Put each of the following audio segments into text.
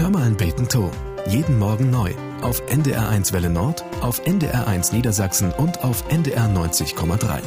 Hör mal ein Beten to. Jeden Morgen neu. Auf NDR1 Welle Nord, auf NDR1 Niedersachsen und auf NDR 90,3.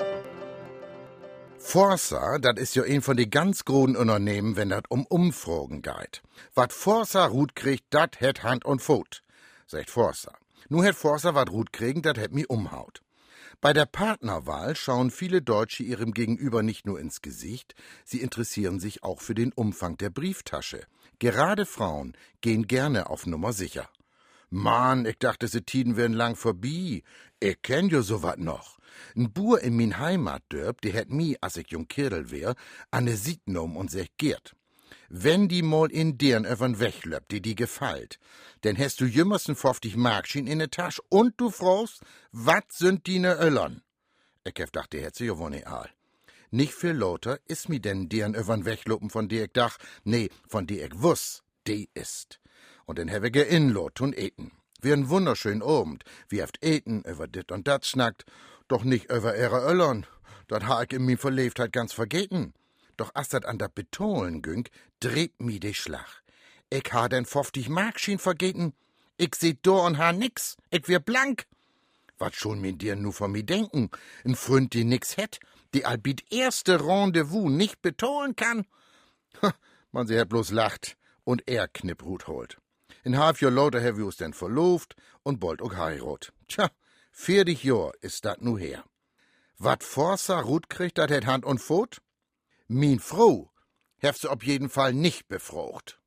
Forsa, das ist ja ein von den ganz großen Unternehmen, wenn das um Umfragen geht. Wat Forsa Rut kriegt, dat het Hand und Fuß, sagt Forsa. Nu het Forsa wat Rut kriegen, dat het mi umhaut. Bei der Partnerwahl schauen viele Deutsche ihrem Gegenüber nicht nur ins Gesicht, sie interessieren sich auch für den Umfang der Brieftasche. Gerade Frauen gehen gerne auf Nummer sicher. Mann, ich dachte, se Tiden wären lang vorbei. Ich kenn jo so wat noch. N Buur in min Heimatdörp, die hätt mi, als ich jung Kirl wär, an ne Sied nom und sech Gerd. Wenn die mal in deren öffern weglöppt, die gefallt, denn hast du jümmersten 50 Markschien in der Tasche und du frohst, wat sind die ne Öllern? Ich hef dacht, die hätt sie ja wohl nicht all. Nicht viel lauter is mi denn deren öffern wegloppen, von der ich dach, nee, von der ich wuss, die ist. Und den hab ich inlot und eten. Wir n wunderschön Abend, wie haft eten, über dit und dat schnackt, doch nicht über ihre Öllern. Dat ha ich in mi Verleftheit ganz vergeten. Doch as dat an dat Betonen güng, dreht mi de Schlag. Ich ha den 50 Markschien vergeten. Ich seh do und ha nix. Ich wär blank. Wat schon mir dir nu von mi denken? N Freund, die nix het, die albit erste Rendezvous nicht betonen kann? Man sie hat bloß lacht und er Knipprut holt. In halb Jahr lauter hab wir uns denn verlobt und bald auch heirat. Tja, 40 Jahr ist dat nu her. Wat Forsa Rut kriegt, dat het Hand und Fuß? Min Frau heft sie auf jeden Fall nicht befrucht.